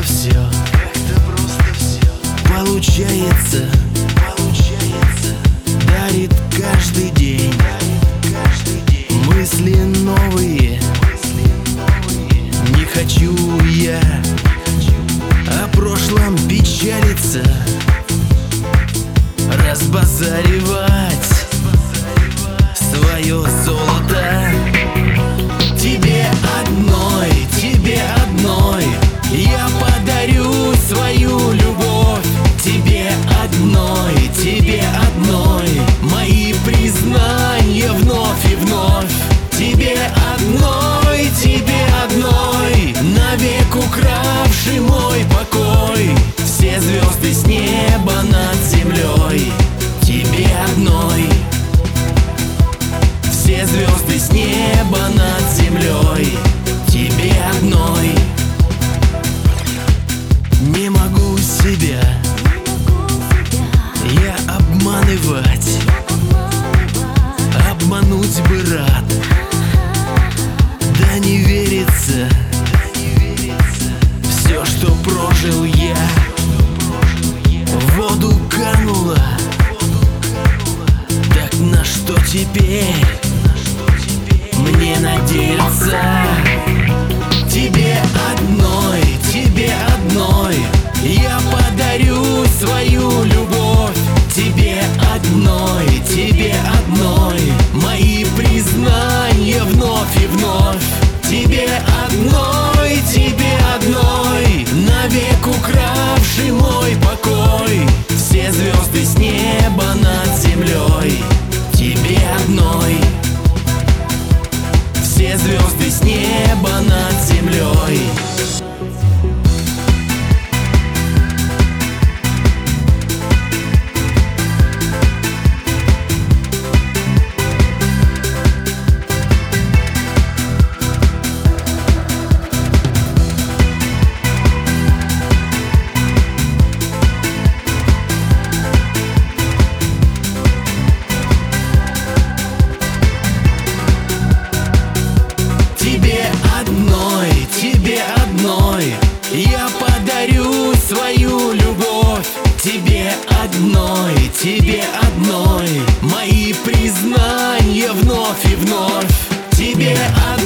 все получается, дарит каждый день мысли новые. Не хочу я о прошлом печалиться, разбазаривать свое золото. Тебе одной я подарю свою любовь. Тебе одной мои признания вновь и вновь. Тебе одной навек укравший мой покой, все звезды с неба над землей. Тебе одной все звезды с неба над землей. Тебе одной. Не могу себя я обманывать, обмануть бы рад. Да не верится все, что прожил я, в воду кануло. Так на что теперь мне надеяться? Тебе одной я подарю свою любовь. Тебе одной мои признания вновь и вновь. Тебе одной навек укравший мой покой, все звезды с неба над землей. Тебе одной все звезды с неба над землей. Тебе одной я подарю свою любовь. Тебе одной мои признания вновь и вновь. Тебе одной